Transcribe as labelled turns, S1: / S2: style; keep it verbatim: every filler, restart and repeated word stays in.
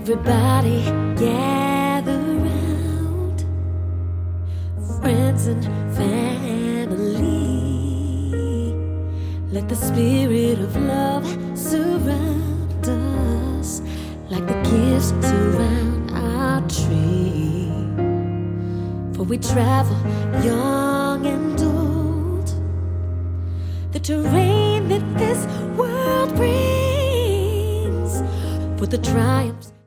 S1: Everybody gather round, friends and family. Let the spirit of love surround us like the gifts surround our tree. For we travel young and old, the terrain that this world brings, for the triumphs